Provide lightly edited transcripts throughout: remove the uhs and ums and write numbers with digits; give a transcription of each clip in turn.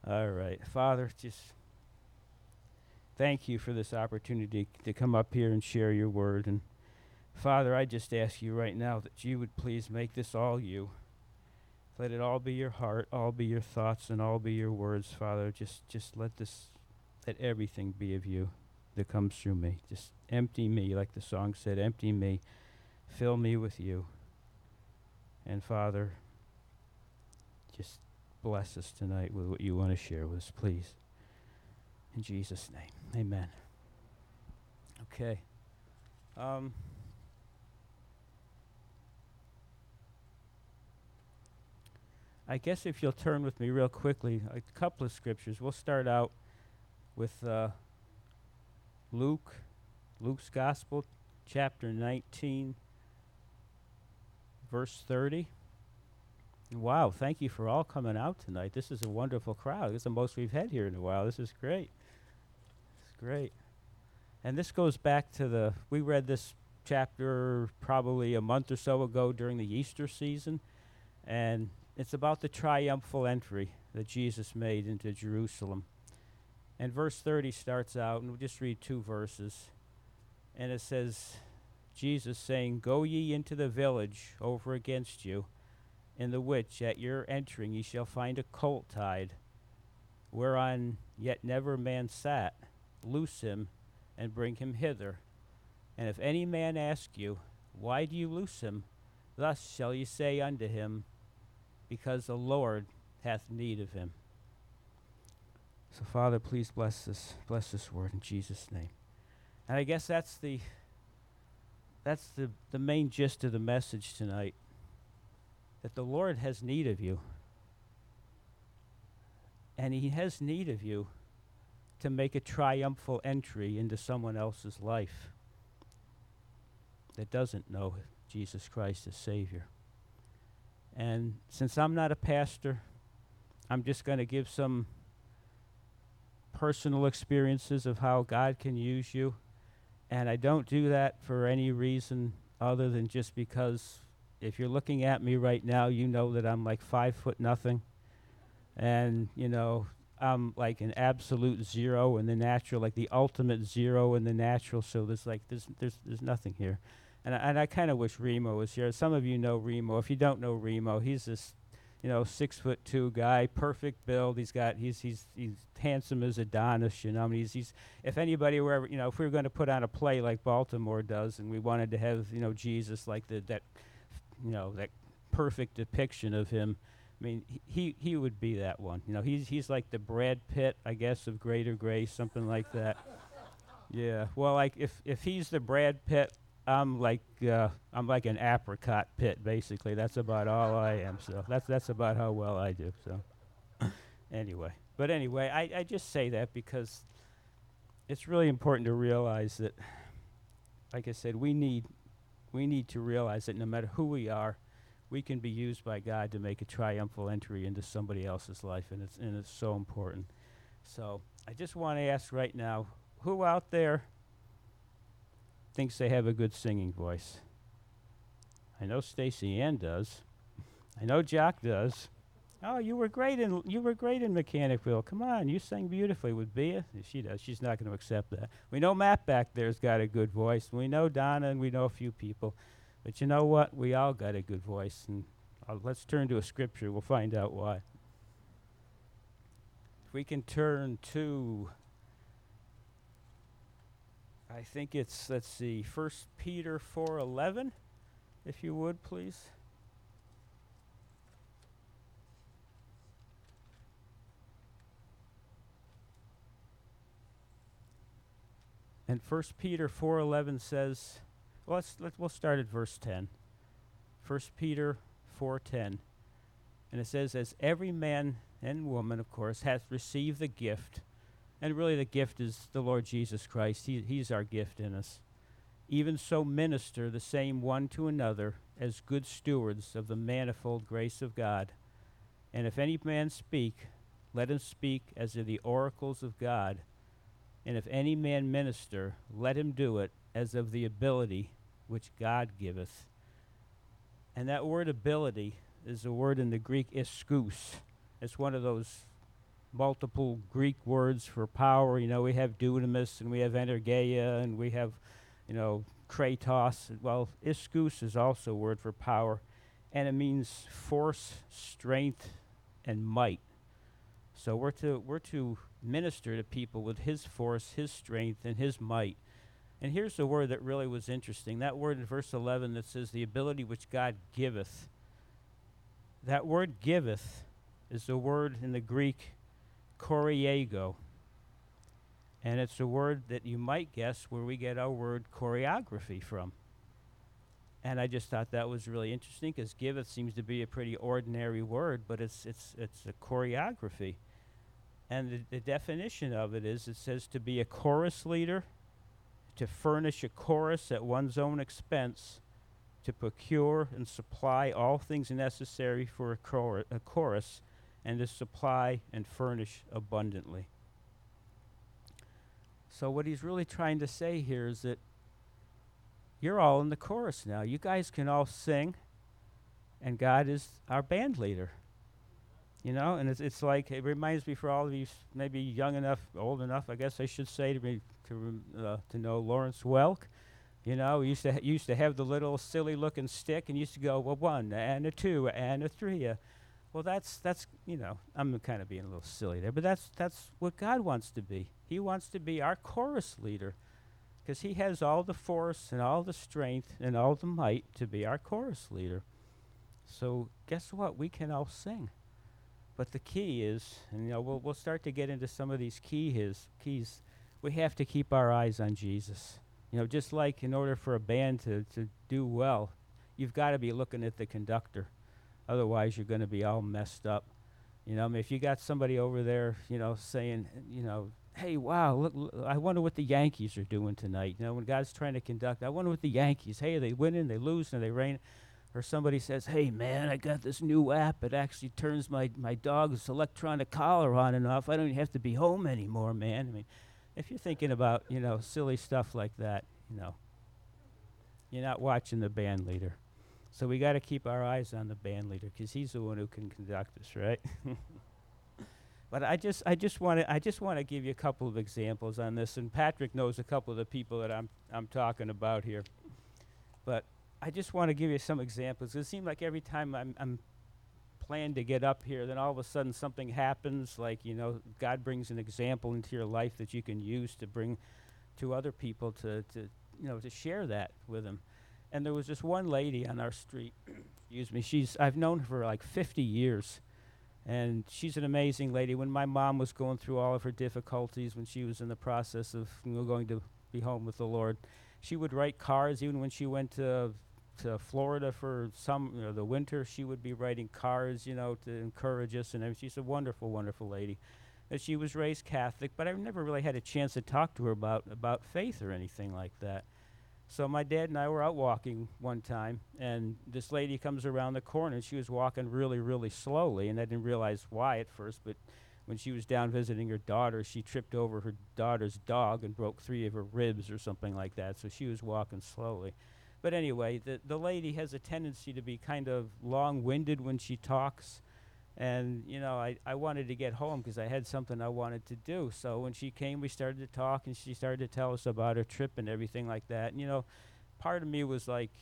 All right. Father, just thank you for this opportunity to come up here and share your word. And Father, I just ask you right now that you would please make this all you. Let it all be your heart, all be your thoughts, and all be your words, Father. Just let everything be of you that comes through me. Just empty me, like the song said, empty me, fill me with you. And Father, just bless us tonight with what you want to share with us, please. In Jesus' name, amen. Okay. I guess if you'll turn with me real quickly, a couple of scriptures. We'll start out with Luke's Gospel, chapter 19, verse 30. Wow, thank you for all coming out tonight. This is a wonderful crowd. This is the most we've had here in a while. This is great. It's great. And this goes back to we read this chapter probably a month or so ago during the Easter season. And it's about the triumphal entry that Jesus made into Jerusalem. And verse 30 starts out, and we'll just read two verses. And it says, Jesus saying, "Go ye into the village over against you, in the which at your entering ye shall find a colt tied, whereon yet never man sat. Loose him, and bring him hither. And if any man ask you, Why do you loose him? Thus shall ye say unto him, Because the Lord hath need of him." So Father, please bless this word in Jesus' name. And I guess that's the main gist of the message tonight, that the Lord has need of you. And he has need of you to make a triumphal entry into someone else's life that doesn't know Jesus Christ as Savior. And since I'm not a pastor, I'm just going to give some personal experiences of how God can use you. And I don't do that for any reason other than just because if you're looking at me right now, you know that I'm like 5'0". And, I'm like an absolute zero in the natural, like the ultimate zero in the natural. So there's nothing here. And I kind of wish Remo was here. Some of you know Remo. If you don't know Remo, he's this, 6'2" guy, perfect build. He's handsome as Adonis. I mean, he's if anybody were ever, if we were going to put on a play like Baltimore does, and we wanted to have, Jesus like that perfect depiction of him. I mean, he would be that one. He's like the Brad Pitt, I guess, of Greater Grace, something like that. Yeah. Well, like if he's the Brad Pitt, I'm like an apricot pit, basically. That's about all I am. So that's about how well I do. So anyway, I just say that because it's really important to realize that, like I said, we need to realize that no matter who we are, we can be used by God to make a triumphal entry into somebody else's life, and it's so important. So I just want to ask right now, who out there thinks they have a good singing voice? I know Stacy Ann does. I know Jock does. Oh, you were great in Mechanicville. Come on, you sang beautifully with Bea. She does. She's not going to accept that. We know Matt back there's got a good voice. We know Donna, and we know a few people. But you know what? We all got a good voice, and let's turn to a scripture. We'll find out why. If we can turn to, I think it's, let's see, 1 Peter 4:11, if you would, please. And 1 Peter 4:11 says, we'll start at verse 10. 1 Peter 4:10. And it says, "As every man and woman, of course, hath received the gift," and really the gift is the Lord Jesus Christ. He's our gift in us. "Even so minister the same one to another as good stewards of the manifold grace of God. And if any man speak, let him speak as of the oracles of God. And if any man minister, let him do it as of the ability which God giveth." And that word ability is a word in the Greek ischus. It's one of those multiple Greek words for power. We have dunamis and we have energeia and we have, kratos. Well, ischus is also a word for power, and it means force, strength, and might. So we're to minister to people with his force, his strength, and his might. And here's the word that really was interesting. That word in verse 11 that says the ability which God giveth. That word giveth is the word in the Greek choriego. And it's a word that you might guess where we get our word choreography from. And I just thought that was really interesting because giveth seems to be a pretty ordinary word, but it's a choreography. And the definition of it is, it says to be a chorus leader, to furnish a chorus at one's own expense, to procure and supply all things necessary for a chorus, and to supply and furnish abundantly. So what he's really trying to say here is that you're all in the chorus now. You guys can all sing, and God is our band leader. And it's like, it reminds me for all of you maybe young enough, old enough, I guess I should say, to know Lawrence Welk. We used to have the little silly looking stick and used to go, well, 1 and a 2 and a 3. Well, that's I'm kind of being a little silly there, but that's what God wants to be. He wants to be our chorus leader because he has all the force and all the strength and all the might to be our chorus leader. So guess what? We can all sing. But the key is, and we'll start to get into some of these keys. We have to keep our eyes on Jesus. Just like in order for a band to do well, you've got to be looking at the conductor. Otherwise, you're going to be all messed up. If you got somebody over there, saying, hey, wow, look, I wonder what the Yankees are doing tonight. When God's trying to conduct, I wonder what the Yankees, hey, are they winning, they lose, and they rain? Or somebody says, hey, man, I got this new app. It actually turns my dog's electronic collar on and off. I don't even have to be home anymore, man. If you're thinking about, silly stuff like that, you're not watching the band leader. So we got to keep our eyes on the band leader because he's the one who can conduct us, right? But I just want to give you a couple of examples on this, and Patrick knows a couple of the people that I'm talking about here. But I just want to give you some examples. It seems like every time I'm planning to get up here, then all of a sudden something happens, like, God brings an example into your life that you can use to bring to other people to share that with them. And there was this one lady on our street, excuse me, I've known her for like 50 years, and she's an amazing lady. When my mom was going through all of her difficulties, when she was in the process of going to be home with the Lord, she would write cards. Even when she went to Florida for the winter, she would be writing cards, to encourage us. And she's a wonderful, wonderful lady. And she was raised Catholic, but I never really had a chance to talk to her about faith or anything like that. So my dad and I were out walking one time, and this lady comes around the corner, and she was walking really, really slowly, and I didn't realize why at first, but when she was down visiting her daughter, she tripped over her daughter's dog and broke 3 of her ribs or something like that, so she was walking slowly. But anyway, the lady has a tendency to be kind of long-winded when she talks, and, I wanted to get home because I had something I wanted to do. So when she came, we started to talk, and she started to tell us about her trip and everything like that. And, part of me was like,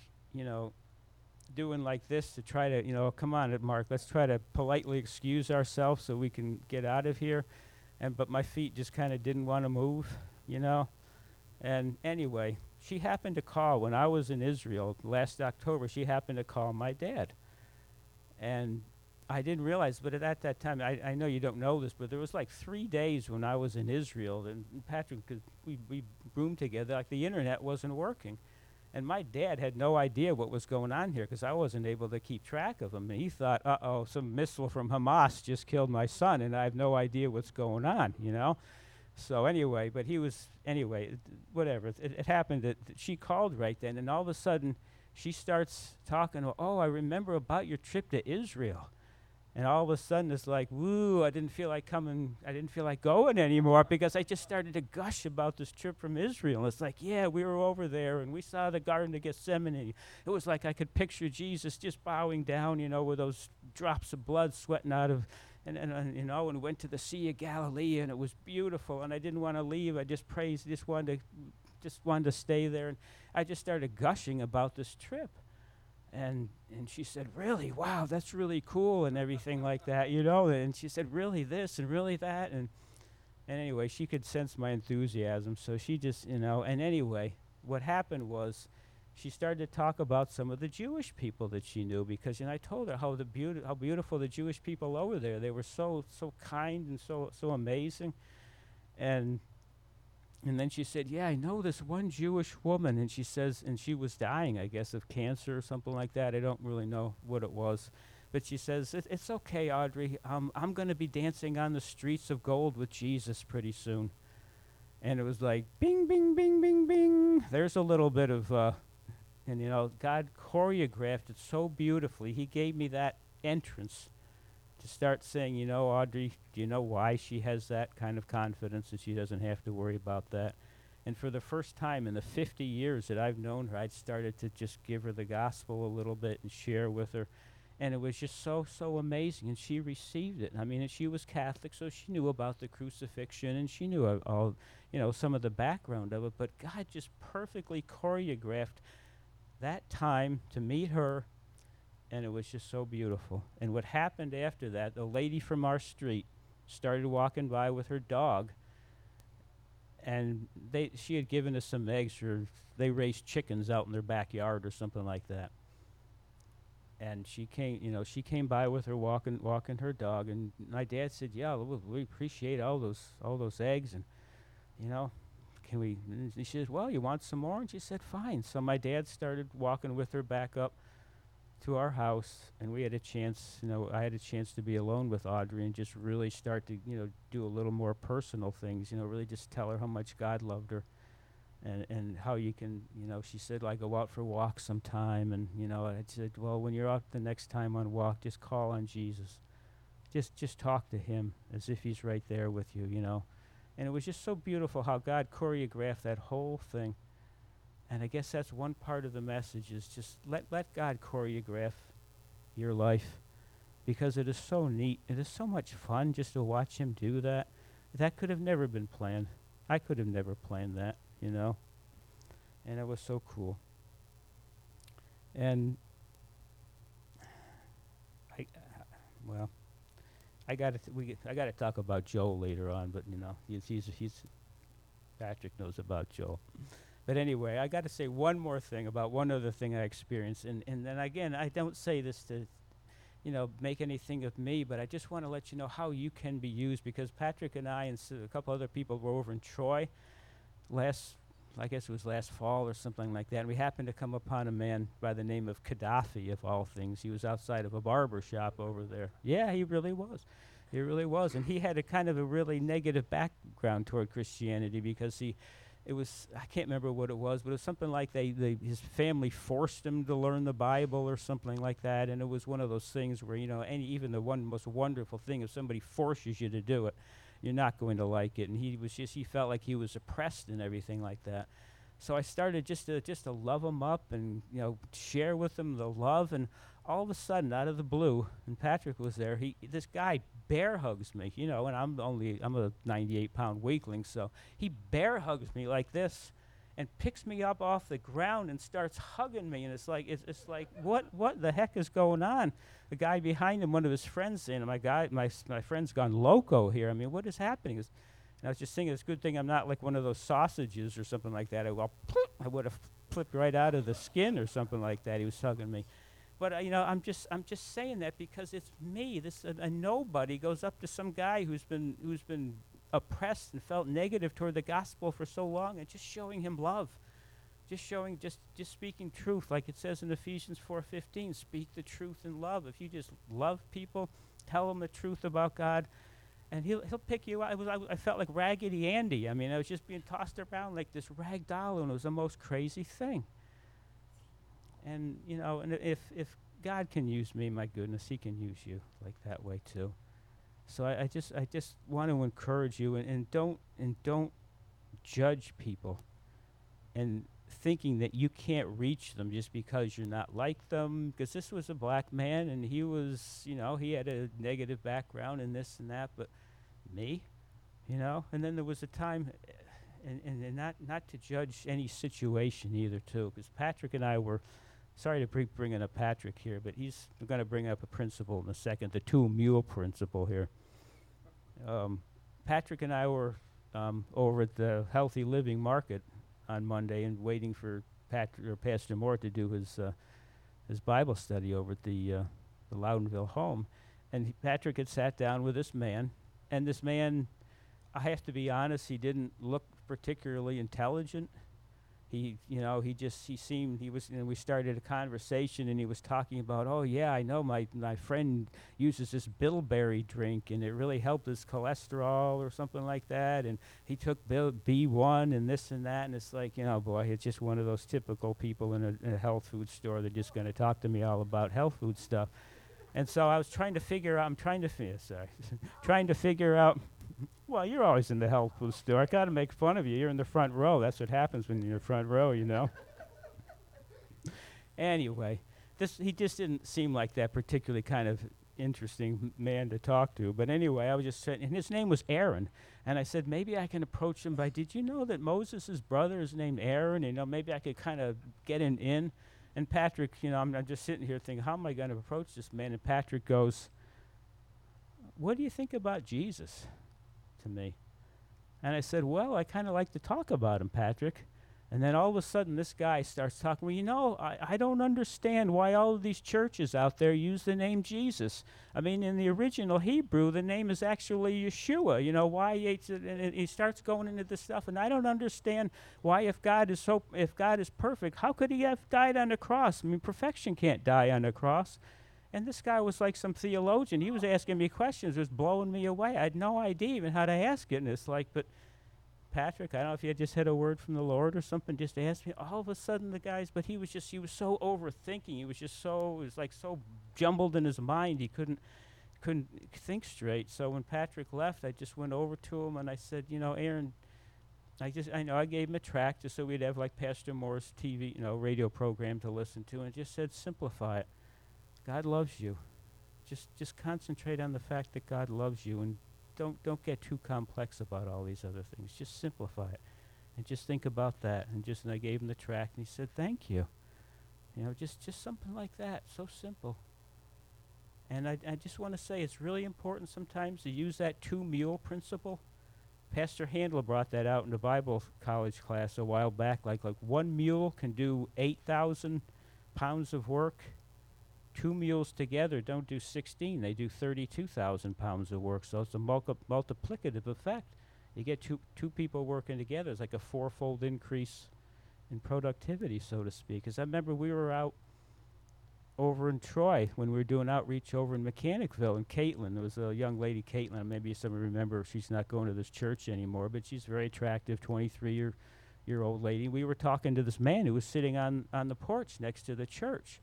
doing like this to try to, come on, Mark, let's try to politely excuse ourselves so we can get out of here. But my feet just kind of didn't want to move, And anyway, she happened to call when I was in Israel last October. She happened to call my dad. And I didn't realize, but at that time, I know you don't know this, but there was like 3 days when I was in Israel, and Patrick, we roomed together, like the internet wasn't working. And my dad had no idea what was going on here because I wasn't able to keep track of him. And he thought, some missile from Hamas just killed my son, and I have no idea what's going on, So anyway, whatever. It happened that she called right then, and all of a sudden, she starts talking, I remember about your trip to Israel. And all of a sudden, it's like, woo, I didn't feel like going anymore because I just started to gush about this trip from Israel. And it's like, yeah, we were over there, and we saw the Garden of Gethsemane. It was like I could picture Jesus just bowing down, with those drops of blood sweating out of, and went to the Sea of Galilee, and it was beautiful, and I didn't want to leave. I just praised, just wanted to stay there, and I just started gushing about this trip. And she said, really, wow, that's really cool, and everything like that, and she said, really this and really that, and anyway, she could sense my enthusiasm, so she just, and anyway, what happened was she started to talk about some of the Jewish people that she knew, because I told her how beautiful the Jewish people over there. They were so kind and so amazing. And then she said, yeah, I know this one Jewish woman, and she says, and she was dying, I guess, of cancer or something like that. I don't really know what it was. But she says, it's okay, Audrey. I'm going to be dancing on the streets of gold with Jesus pretty soon. And it was like, bing, bing, bing, bing, bing. There's a little bit of, God choreographed it so beautifully. He gave me that entrance to start saying, Audrey, do you know why she has that kind of confidence and she doesn't have to worry about that? And for the first time in the 50 years that I've known her, I'd started to just give her the gospel a little bit and share with her. And it was just so amazing, and she received it. I mean, and she was Catholic, so she knew about the crucifixion, and she knew all, some of the background of it. But God just perfectly choreographed that time to meet her, and it was just so beautiful. And what happened after that, the lady from our street started walking by with her dog, and she had given us some eggs, or they raised chickens out in their backyard or something like that. And she came by with her walking her dog, and my dad said, yeah, we appreciate all those eggs, and can we? And she said, well, you want some more? And she said, fine. So my dad started walking with her back up to our house, and we had a chance, I had a chance to be alone with Audrey and just really start to, do a little more personal things, really just tell her how much God loved her, and how you can, she said, like, go out for walks sometime, and, I said, well, when you're out the next time on walk, just call on Jesus. Just talk to him as if he's right there with you, And it was just so beautiful how God choreographed that whole thing. And I guess that's one part of the message, is just let God choreograph your life, because it is so neat. It is so much fun just to watch him do that. That could have never been planned. I could have never planned that, And it was so cool. And I got to talk about Joel later on, but he's Patrick knows about Joel. But anyway, I got to say one more thing about one other thing I experienced, and then again, I don't say this to, make anything of me, but I just want to let you know how you can be used, because Patrick and I and a couple other people were over in Troy I guess it was last fall or something like that, and we happened to come upon a man by the name of Gaddafi, of all things. He was outside of a barber shop over there. Yeah, he really was. He really was, and he had a kind of a really negative background toward Christianity, because I can't remember what it was, but it was something like his family forced him to learn the Bible or something like that, and it was one of those things where, even the most wonderful thing, if somebody forces you to do it, you're not going to like it. And he felt like he was oppressed and everything like that. So I started just to love him up and, share with him the love, and all of a sudden, out of the blue, and Patrick was there, this guy bear hugs me, and I'm a 98-pound weakling, so he bear hugs me like this and picks me up off the ground and starts hugging me, and it's like what the heck is going on? The guy behind him, one of his friends, saying, my friend's gone loco here. I mean, what is happening? And I was just thinking, it's a good thing I'm not like one of those sausages or something like that. I would have flipped right out of the skin or something like that. He was hugging me. But I'm just saying that because it's me. A nobody goes up to some guy who's been oppressed and felt negative toward the gospel for so long, and just showing him love, just speaking truth, like it says in Ephesians 4:15. Speak the truth in love. If you just love people, tell them the truth about God, and he'll pick you up. I felt like Raggedy Andy. I mean, I was just being tossed around like this rag doll, and it was the most crazy thing. And and if God can use me, my goodness, he can use you like that way too. So I just want to encourage you, and don't judge people, and thinking that you can't reach them just because you're not like them. Because this was a black man, and he was, he had a negative background and this and that, but me, And then there was a time, and not to judge any situation either, too, because Patrick and I were, sorry to bringing up Patrick here, but we're going to bring up a principle in a second, the two-mule principle here. Patrick and I were over at the Healthy Living Market on Monday and waiting for Pastor Moore to do his Bible study over at the Loudonville home. And Patrick had sat down with this man, and this man, I have to be honest, he didn't look particularly intelligent. He seemed, we started a conversation, and he was talking about, oh yeah, I know my friend uses this bilberry drink, and it really helped his cholesterol or something like that, and he took B1 and this and that, and it's like, boy, it's just one of those typical people in a health food store. They're just going to talk to me all about health food stuff. And so I was trying to figure out, trying to figure out, well, you're always in the health food store. I got to make fun of you. You're in the front row. That's what happens when you're in the front row, Anyway, he just didn't seem like that particularly kind of interesting man to talk to. But anyway, I was just saying, and his name was Aaron. And I said, maybe I can approach him by, did you know that Moses' brother is named Aaron? Maybe I could kind of get an in. And Patrick, I'm just sitting here thinking, how am I going to approach this man? And Patrick goes, what do you think about Jesus? To me. And I said, well, I kind of like to talk about him, Patrick. And then all of a sudden this guy starts talking, well, I don't understand why all of these churches out there use the name Jesus. I mean, in the original Hebrew, the name is actually Yeshua. Why and he starts going into this stuff, and I don't understand why if God is perfect, how could he have died on the cross? I mean, perfection can't die on the cross. And this guy was like some theologian. He was asking me questions. It was blowing me away. I had no idea even how to ask it. And it's like, but Patrick, I don't know if you had just had a word from the Lord or something, just to ask me. All of a sudden the guys, but he was so overthinking. He was so jumbled in his mind. He couldn't think straight. So when Patrick left, I just went over to him and I said, Aaron, I gave him a tract just so we'd have like Pastor Moore's TV, radio program to listen to, and just said, simplify it. God loves you. Just concentrate on the fact that God loves you, and don't get too complex about all these other things. Just simplify it, and just think about that. And I gave him the tract, and he said, "Thank you." Just something like that, so simple. And I just want to say it's really important sometimes to use that two-mule principle. Pastor Handel brought that out in the Bible college class a while back. Like one mule can do 8,000 pounds of work. Two mules together don't do 16. They do 32,000 pounds of work. So it's a multiplicative effect. You get two people working together. It's like a fourfold increase in productivity, so to speak. Because I remember we were out over in Troy when we were doing outreach over in Mechanicville, and Caitlin, there was a young lady, Caitlin, maybe some of you remember, she's not going to this church anymore, but she's very attractive, 23-year-old lady. We were talking to this man who was sitting on the porch next to the church.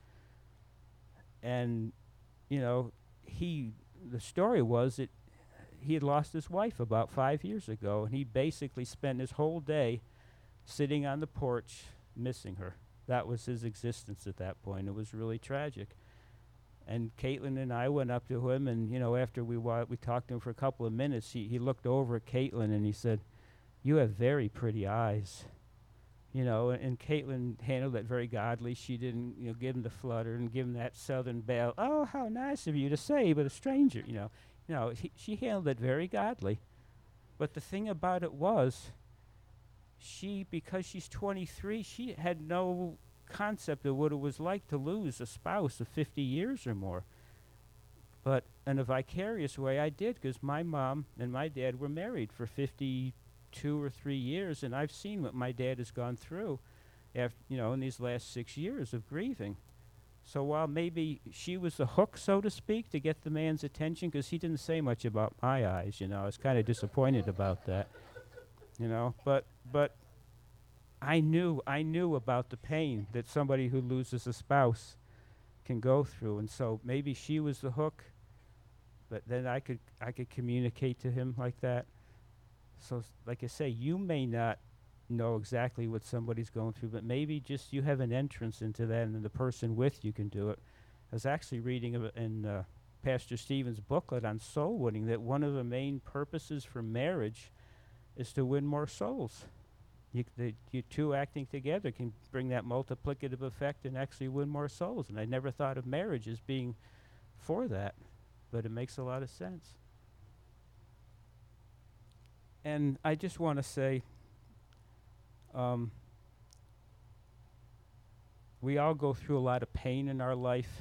And, the story was that he had lost his wife about 5 years ago, and he basically spent his whole day sitting on the porch missing her. That was his existence at that point. It was really tragic. And Caitlin and I went up to him, and, after we talked to him for a couple of minutes, he looked over at Caitlin, and he said, "You have very pretty eyes." And Caitlin handled it very godly. She didn't, give him the flutter and give him that southern belle. "Oh, how nice of you to say, but a stranger," she handled it very godly. But the thing about it was, because she's 23, she had no concept of what it was like to lose a spouse of 50 years or more. But in a vicarious way, I did, because my mom and my dad were married for 52 or 3 years, and I've seen what my dad has gone through after, in these last 6 years of grieving. So while maybe she was the hook, so to speak, to get the man's attention, because he didn't say much about my eyes, I was kind of disappointed about that, but I knew about the pain that somebody who loses a spouse can go through, and so maybe she was the hook, but then I could communicate to him like that. So like I say, you may not know exactly what somebody's going through, but maybe just you have an entrance into that, and the person with you can do it. I was actually reading in Pastor Stephen's booklet on soul winning that one of the main purposes for marriage is to win more souls. You two acting together can bring that multiplicative effect and actually win more souls. And I never thought of marriage as being for that, but it makes a lot of sense. And I just want to say, we all go through a lot of pain in our life.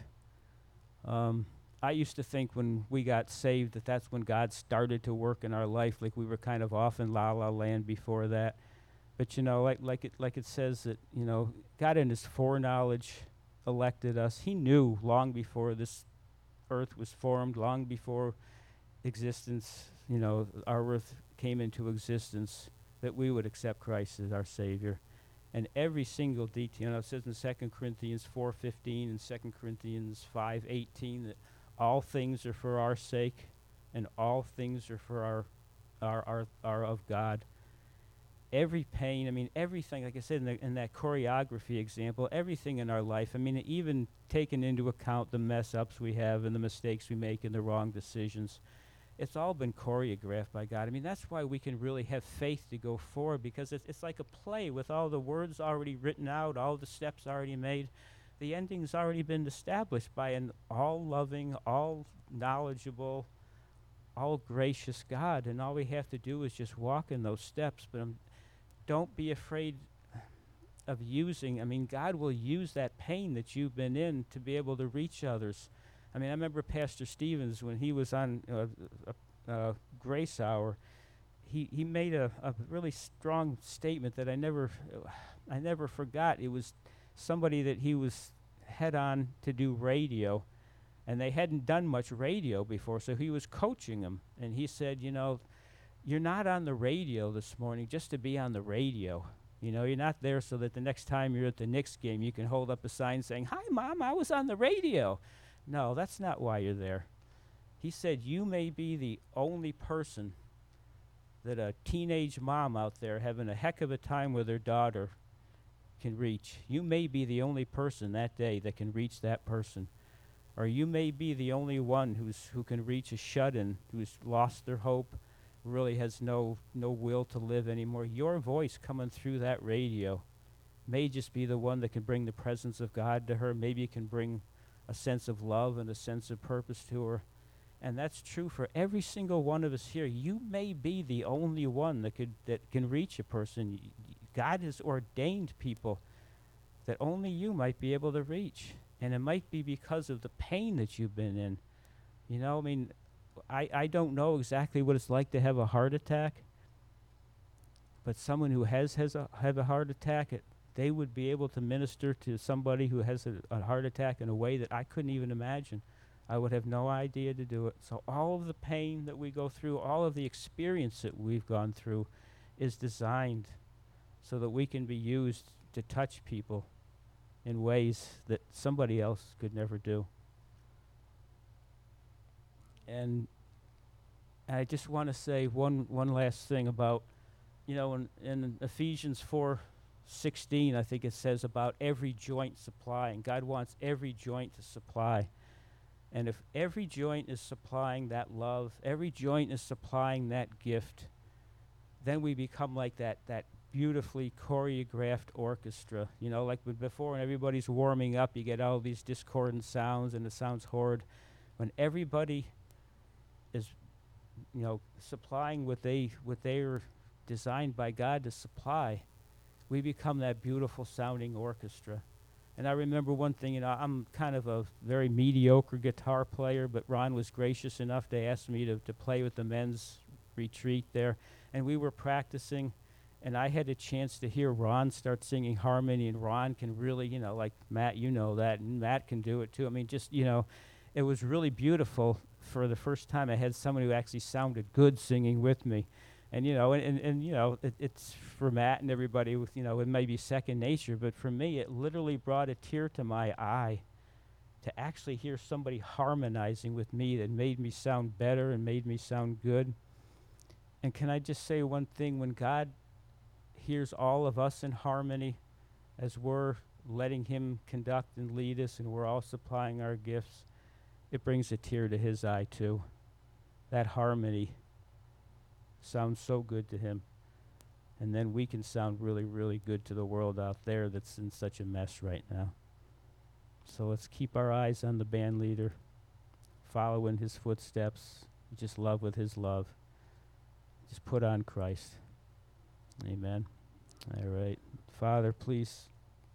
I used to think when we got saved that that's when God started to work in our life, like we were kind of off in la la land before that. But like it says that God in His foreknowledge elected us. He knew long before this earth was formed, long before existence, our earth came into existence, that we would accept Christ as our Savior. And every single detail, it says in 2 Corinthians 4:15 and 2 Corinthians 5:18 that all things are for our sake, and all things are for our of God. Every pain, everything, like I said in that choreography example, everything in our life, even taking into account the mess ups we have and the mistakes we make and the wrong decisions, it's all been choreographed by God. That's why we can really have faith to go forward, because it's like a play with all the words already written out, all the steps already made. The ending's already been established by an all-loving, all-knowledgeable, all-gracious God, and all we have to do is just walk in those steps. But don't be afraid of using, God will use that pain that you've been in to be able to reach others. I remember Pastor Stevens, when he was on Grace Hour, he made a really strong statement that I never forgot. It was somebody that he was had on to do radio, and they hadn't done much radio before, so he was coaching them. And he said, you're not on the radio this morning just to be on the radio. You're not there so that the next time you're at the Knicks game, you can hold up a sign saying, "Hi, Mom, I was on the radio." No, that's not why you're there. He said, you may be the only person that a teenage mom out there having a heck of a time with her daughter can reach. You may be the only person that day that can reach that person. Or you may be the only one who can reach a shut-in who's lost their hope, really has no will to live anymore. Your voice coming through that radio may just be the one that can bring the presence of God to her. Maybe it can bring a sense of love and a sense of purpose to her. And that's true for every single one of us here. You may be the only one that can reach a person. God has ordained people that only you might be able to reach. And it might be because of the pain that you've been in. I don't know exactly what it's like to have a heart attack, but someone who have a heart attack, they would be able to minister to somebody who has a heart attack in a way that I couldn't even imagine. I would have no idea to do it. So all of the pain that we go through, all of the experience that we've gone through is designed so that we can be used to touch people in ways that somebody else could never do. And I just want to say one last thing about, in Ephesians 4:16, I think it says about every joint supplying. God wants every joint to supply. And if every joint is supplying that love, every joint is supplying that gift, then we become like that beautifully choreographed orchestra. Like before when everybody's warming up, you get all these discordant sounds and it sounds horrid. When everybody is supplying what they are designed by God to supply, we become that beautiful sounding orchestra. And I remember one thing, I'm kind of a very mediocre guitar player, but Ron was gracious enough to ask me to play with the men's retreat there. And we were practicing, and I had a chance to hear Ron start singing harmony, and Ron can really, like Matt, that, and Matt can do it too. It was really beautiful. For the first time, I had someone who actually sounded good singing with me. And, it's for Matt and everybody, it may be second nature, but for me, it literally brought a tear to my eye to actually hear somebody harmonizing with me that made me sound better and made me sound good. And can I just say one thing? When God, hears all of us in harmony as we're letting him conduct and lead us, and we're all supplying our gifts, it brings a tear to his eye too. That harmony sounds so good to him. And then we can sound really, really good to the world out there that's in such a mess right now. So let's keep our eyes on the band leader, follow in his footsteps, just love with his love. Just put on Christ. Amen. All right. Father, please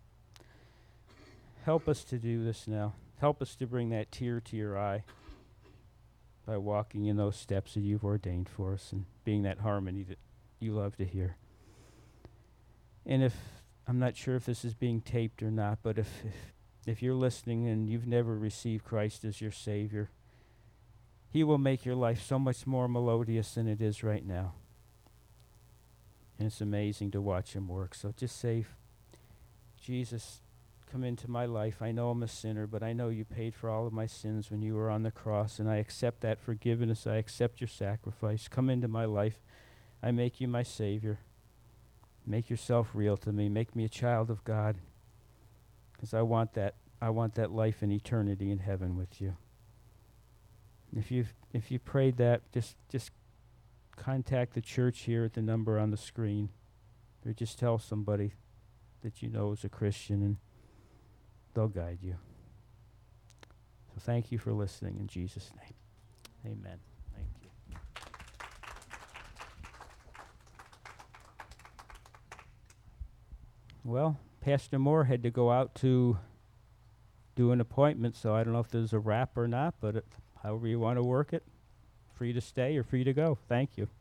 help us to do this now. Help us to bring that tear to your eye by walking in those steps that you've ordained for us and being that harmony that you love to hear. And if, I'm not sure if this is being taped or not, but if you're listening and you've never received Christ as your Savior, he will make your life so much more melodious than it is right now. And it's amazing to watch him work. So just say, Jesus, come into my life. I know I'm a sinner, but I know you paid for all of my sins when you were on the cross, and I accept that forgiveness. I accept your sacrifice. Come into my life. I make you my Savior. Make yourself real to me. Make me a child of God, because I want that life in eternity in heaven with you. If you prayed that, just contact the church here at the number on the screen, or just tell somebody that you know is a Christian, and they'll guide you. So thank you for listening in Jesus' name. Amen. Thank you. Well, Pastor Moore had to go out to do an appointment, so I don't know if there's a wrap or not, but however you want to work it, free to stay or free to go. Thank you.